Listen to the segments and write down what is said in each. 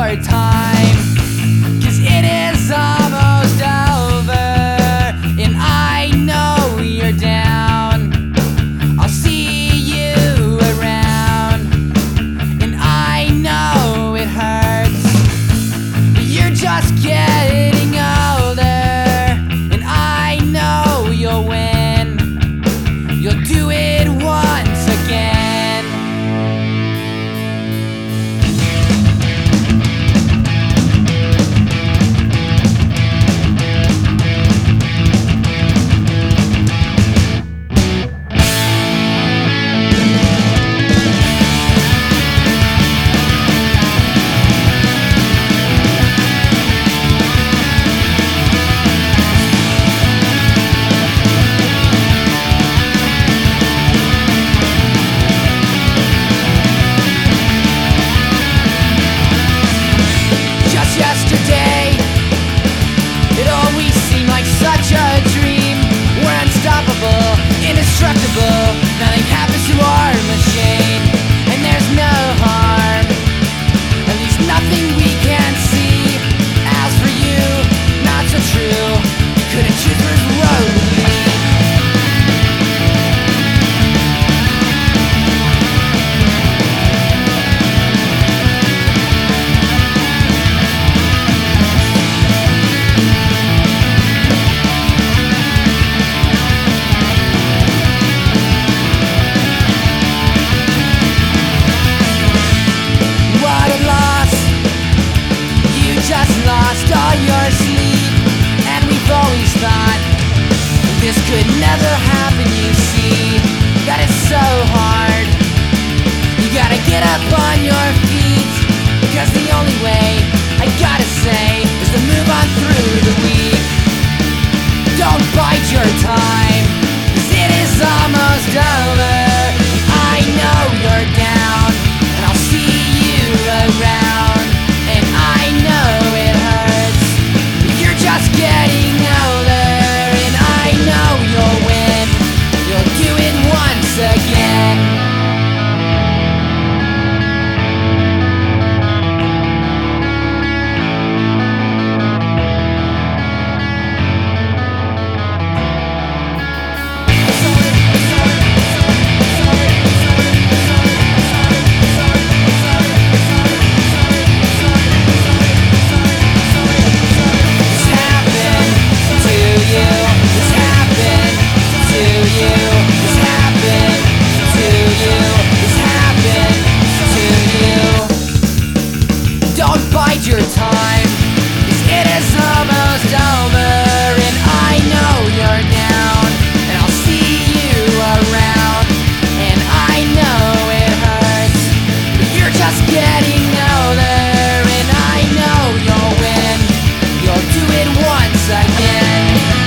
your time, 'cause it is almost over, and I know you're down. I'll see you around, and I know it hurts, but you're just getting older, and I know you'll win. You'll do it once again. Yesterday, it always seemed like such a dream. We're unstoppable, indestructible. Nothing happens to our machine, and there's no harm, at least nothing we can see. As for you, not so true. You couldn't choose which road to lead. Lost all your sleep, and we've always thought this could never happen. You see that it's so hard. You gotta get up on your feet, because the only way, I gotta say, is to move on through the week. Don't bide your time, 'cause it is almost over. I know you're down, and I'll see you around, and I know it hurts, but you're just getting older, and I know you'll win. You'll do it once again. Your time, 'cause it is almost over, and I know you're down, and I'll see you around, and I know it hurts, but you're just getting older, and I know you'll win. You'll do it once again.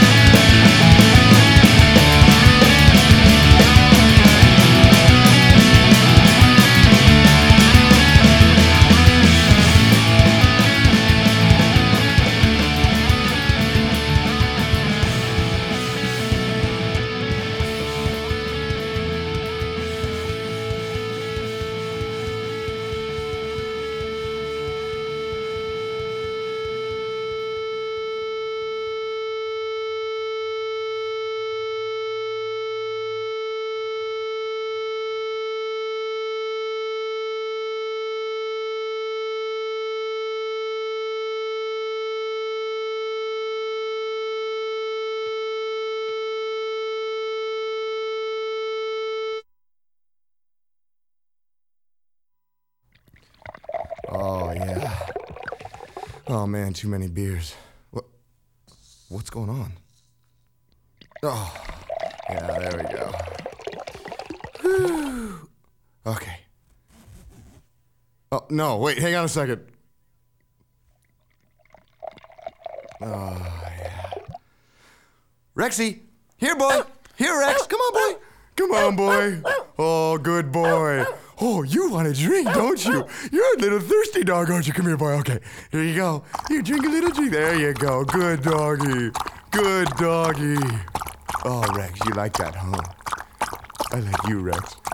Oh, yeah. Oh, man, too many beers. What's going on? Oh, yeah, there we go. Whew. Okay. Oh, no, wait, hang on a second. Oh, yeah. Rexy, here, boy. Here, Rex. Come on, boy. Come on, boy. Oh, good boy. Oh, you want a drink, don't you? You're a little thirsty dog, aren't you? Come here, boy. Okay, here you go. Here, drink a little drink. There you go. Good doggy. Good doggy. Oh, Rex, you like that, huh? I like you, Rex.